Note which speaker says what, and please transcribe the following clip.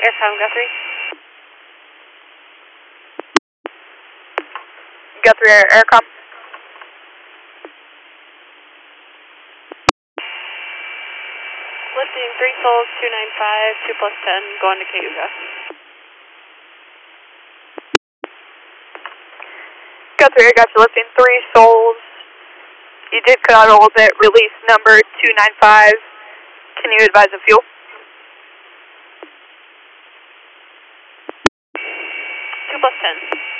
Speaker 1: Aircom Guthrie.
Speaker 2: Guthrie Aircom.
Speaker 1: Lifting 3 souls, 295, 2 plus 10, going to Cayuga.
Speaker 2: Guthrie, I got you lifting 3 souls. You did cut out a little bit. Release number 295. Can you advise of fuel?
Speaker 1: 2 plus 10.